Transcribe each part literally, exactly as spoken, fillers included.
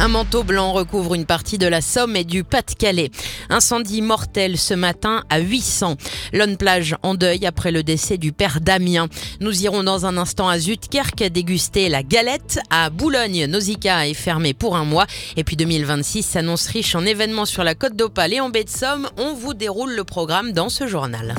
Un manteau blanc recouvre une partie de la Somme et du Pas-de-Calais. Incendie mortel ce matin à huit cents. Lonne-Plage en deuil après le décès du père Damien. Nous irons dans un instant à Zuidkerk déguster la galette. À Boulogne, Nausicaa est fermé pour un mois. Et puis deux mille vingt-six s'annonce riche en événements sur la Côte d'Opale et en baie de Somme. On vous déroule le programme dans ce journal.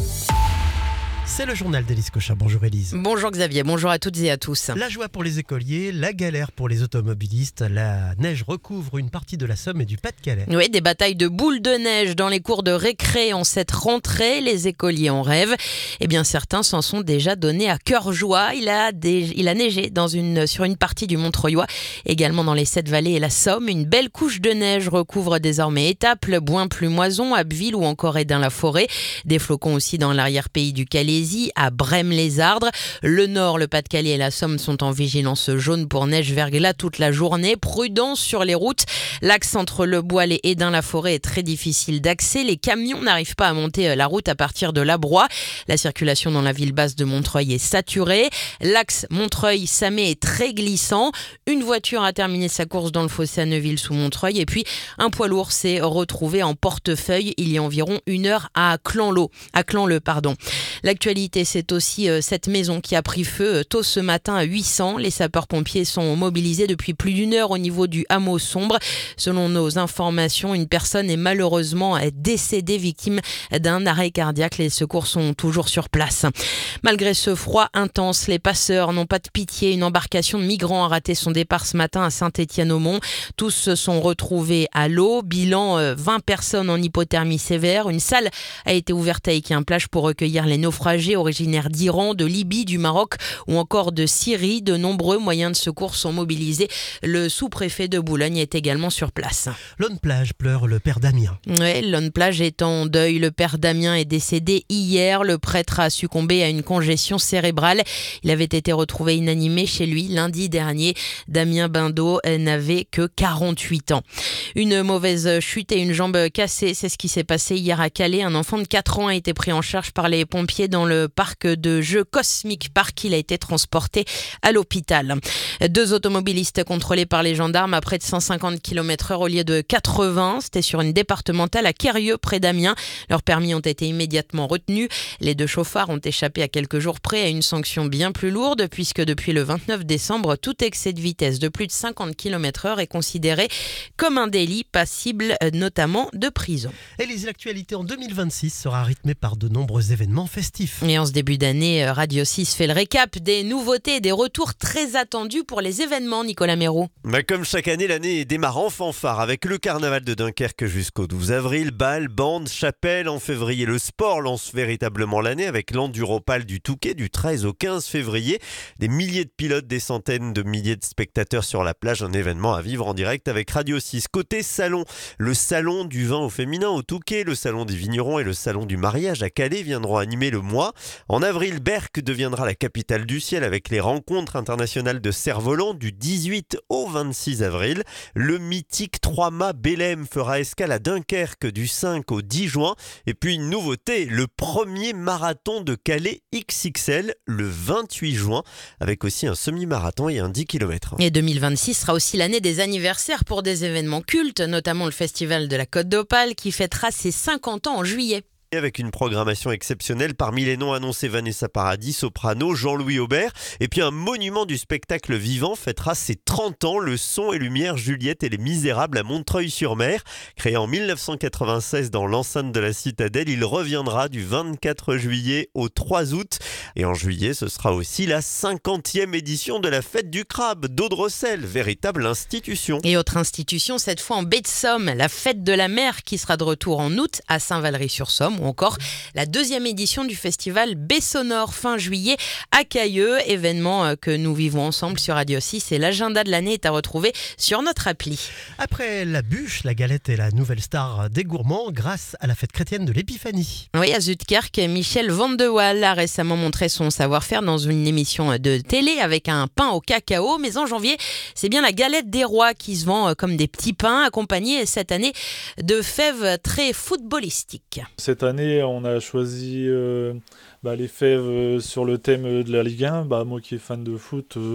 C'est le journal d'Élise Cochin. Bonjour Élise. Bonjour Xavier, bonjour à toutes et à tous. La joie pour les écoliers, la galère pour les automobilistes. La neige recouvre une partie de la Somme et du Pas-de-Calais. Oui, des batailles de boules de neige dans les cours de récré en cette rentrée. Les écoliers en rêvent. Eh bien, certains s'en sont déjà donnés à cœur joie. Il a, des, il a neigé dans une, sur une partie du Montreuilois, également dans les Sept-Vallées et la Somme. Une belle couche de neige recouvre désormais Étaples, Bouin-Plumoison, Abbeville ou encore Édin-la-Forêt. Des flocons aussi dans l'arrière-pays du Calaisie, à Brême-les-Ardres. Le Nord, le Pas-de-Calais et la Somme sont en vigilance jaune pour neige-verglas toute la journée. Prudence sur les routes. L'axe entre le Boil et Édin-la-Forêt est très difficile d'accès. Les camions n'arrivent pas à monter la route à partir de l'Abroye. La circulation dans la ville basse de Montreuil est saturée. L'axe Montreuil-Samé est très glissant. Une voiture a terminé sa course dans le fossé à Neuville sous Montreuil. Et puis, un poids lourd s'est retrouvé en portefeuille il y a environ une heure à Clanleu. À Clanleu, pardon. L'actualité, c'est aussi euh, cette maison qui a pris feu euh, tôt ce matin à huit cents. Les sapeurs-pompiers sont mobilisés depuis plus d'une heure au niveau du hameau sombre. Selon nos informations, une personne est malheureusement décédée, victime d'un arrêt cardiaque. Les secours sont toujours sur place. Malgré ce froid intense, les passeurs n'ont pas de pitié. Une embarcation de migrants a raté son départ ce matin à Saint-Étienne-au-Mont. Tous se sont retrouvés à l'eau. Bilan, euh, vingt personnes en hypothermie sévère. Une salle a été ouverte à Équin-Plage pour recueillir les naufragés originaires d'Iran, de Libye, du Maroc ou encore de Syrie. De nombreux moyens de secours sont mobilisés. Le sous-préfet de Boulogne est également sur place. Lonne-Plage pleure le père Damien. Oui, Lonne-Plage est en deuil. Le père Damien est décédé hier. Le prêtre a succombé à une congestion cérébrale. Il avait été retrouvé inanimé chez lui lundi dernier. Damien Bindot n'avait que quarante-huit ans. Une mauvaise chute et une jambe cassée, c'est ce qui s'est passé hier à Calais. Un enfant de quatre ans a été pris en charge par les pompiers dans le parc de jeux Cosmic Park. Il a été transporté à l'hôpital. Deux automobilistes contrôlés par les gendarmes à près de cent cinquante kilomètres heure au lieu de quatre-vingts. C'était sur une départementale à Quérieux, près d'Amiens. Leurs permis ont été immédiatement retenus. Les deux chauffards ont échappé à quelques jours près à une sanction bien plus lourde, puisque depuis le vingt-neuf décembre, tout excès de vitesse de plus de cinquante kilomètres heure est considéré comme un délit passible notamment de prison. Élise, l'actualité en deux mille vingt-six sera rythmée par de nombreux événements festifs. Et en ce début d'année, Radio six fait le récap des nouveautés et des retours très attendus pour les événements, Nicolas Méraud. Bah comme chaque année, l'année démarre en fanfare avec le carnaval de Dunkerque jusqu'au douze avril. Bal, bande, chapelle. En février, le sport lance véritablement l'année avec l'Enduropal du Touquet du treize au quinze février. Des milliers de pilotes, des centaines de milliers de spectateurs sur la plage. Un événement à vivre en direct avec Radio six. Côté salon, le salon du vin au féminin au Touquet, le salon des vignerons et le salon du mariage à Calais viendront animer le mois. En avril, Berck deviendra la capitale du ciel avec les rencontres internationales de cerf-volant du dix-huit au vingt-six avril. Le mythique trois-mâts Belém fera escale à Dunkerque du cinq au dix juin. Et puis une nouveauté, le premier marathon de Calais X X L le vingt-huit juin avec aussi un semi-marathon et un dix kilomètres. Et deux mille vingt-six sera aussi l'année des anniversaires pour des événements cultes, notamment le Festival de la Côte d'Opale qui fêtera ses cinquante ans en juillet. Avec une programmation exceptionnelle, parmi les noms annoncés Vanessa Paradis, soprano, Jean-Louis Aubert, et puis un monument du spectacle vivant fêtera ses trente ans, le son et lumière Juliette et les Misérables à Montreuil-sur-Mer. Créé en mille neuf cent quatre-vingt-seize dans l'enceinte de la Citadelle, il reviendra du vingt-quatre juillet au trois août. Et en juillet, ce sera aussi la cinquantième édition de la Fête du Crabe d'Audrecel, véritable institution. Et autre institution, cette fois en baie de Somme, la Fête de la Mer qui sera de retour en août à Saint-Valery-sur-Somme. Ou encore la deuxième édition du festival Baie Sonore fin juillet à Cailleux, événement que nous vivons ensemble sur Radio six et l'agenda de l'année est à retrouver sur notre appli. Après la bûche, la galette est la nouvelle star des gourmands grâce à la fête chrétienne de l'Épiphanie. Oui, à Zuidkerk, Michel Van de Waal a récemment montré son savoir-faire dans une émission de télé avec un pain au cacao, mais en janvier, c'est bien la galette des rois qui se vend comme des petits pains, accompagnés cette année de fèves très footballistiques. Cette année, on a choisi euh, bah, les fèves euh, sur le thème de la Ligue un. Bah, moi qui est fan de foot, euh,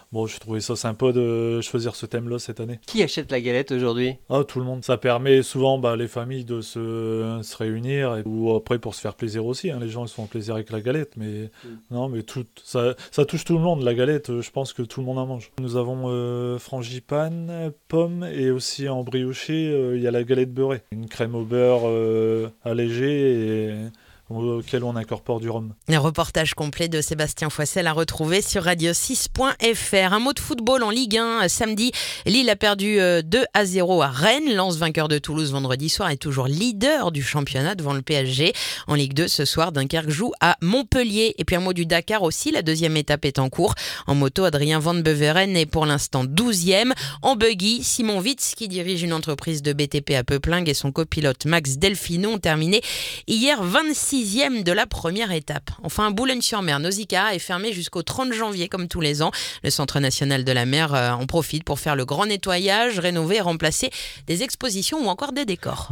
bon, j'ai trouvé ça sympa de choisir ce thème-là cette année. Qui achète la galette aujourd'hui? Ah, tout le monde. Ça permet souvent bah, les familles de se, se réunir et, ou après pour se faire plaisir aussi. Hein. Les gens ils se font plaisir avec la galette, mais mm. non, mais tout, ça, ça touche tout le monde. La galette, je pense que tout le monde en mange. Nous avons euh, frangipane, pomme et aussi en brioché, euh, il y a la galette beurrée, une crème au beurre euh, allégée et auquel on incorpore du rhum. Un reportage complet de Sébastien Foissel à retrouver sur radio six point f r. Un mot de football en Ligue un. Samedi, Lille a perdu deux à zéro à Rennes. Lens, vainqueur de Toulouse vendredi soir, est toujours leader du championnat devant le P S G. En Ligue deux, ce soir, Dunkerque joue à Montpellier. Et puis un mot du Dakar aussi. La deuxième étape est en cours. En moto, Adrien Van Beveren est pour l'instant douzième. En buggy, Simon Witz, qui dirige une entreprise de B T P à Peuplingue, et son copilote Max Delfino ont terminé hier vingt-sixième de la première étape. Enfin, Boulogne-sur-Mer, Nausicaa est fermé jusqu'au trente janvier comme tous les ans. Le Centre national de la mer en profite pour faire le grand nettoyage, rénover et remplacer des expositions ou encore des décors.